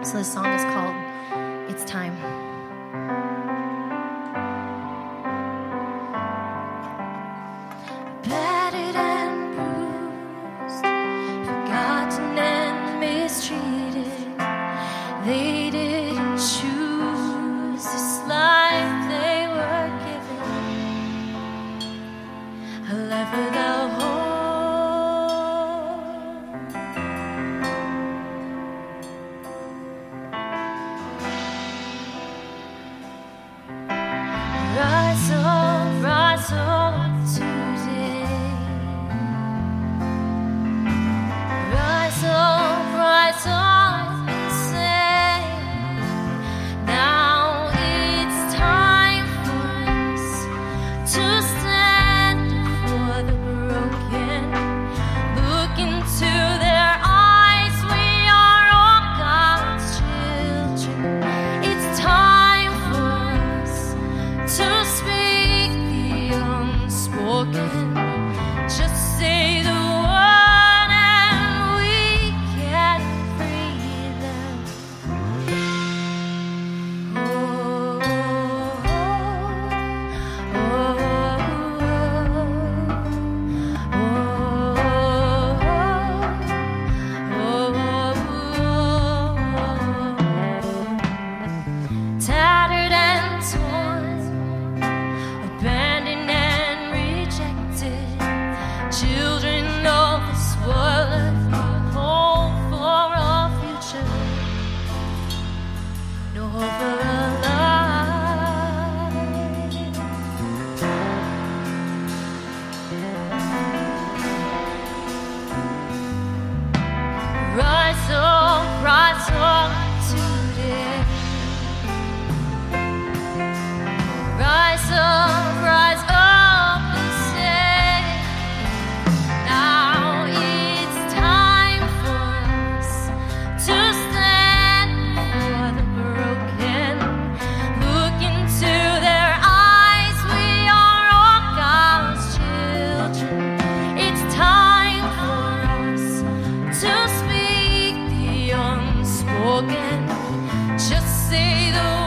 So this song is called It's Time. Battered and bruised, forgotten and mistreated, they didn't choose this life they were given. A life without hope. Rise up today. Rise up and say, now it's time for us to stand for the broken. Look into their eyes, we are all God's children. It's time for us to speak the unspoken. Just say the word and we can free them. Oh, oh, tattered and torn, abandoned and rejected, children of this world, no hope for a future, no hope for a life. Rise up today. Rise up and say, now it's time for us to stand for the broken. Look into their eyes, we are all God's children. It's time for us to speak the unspoken. Just say the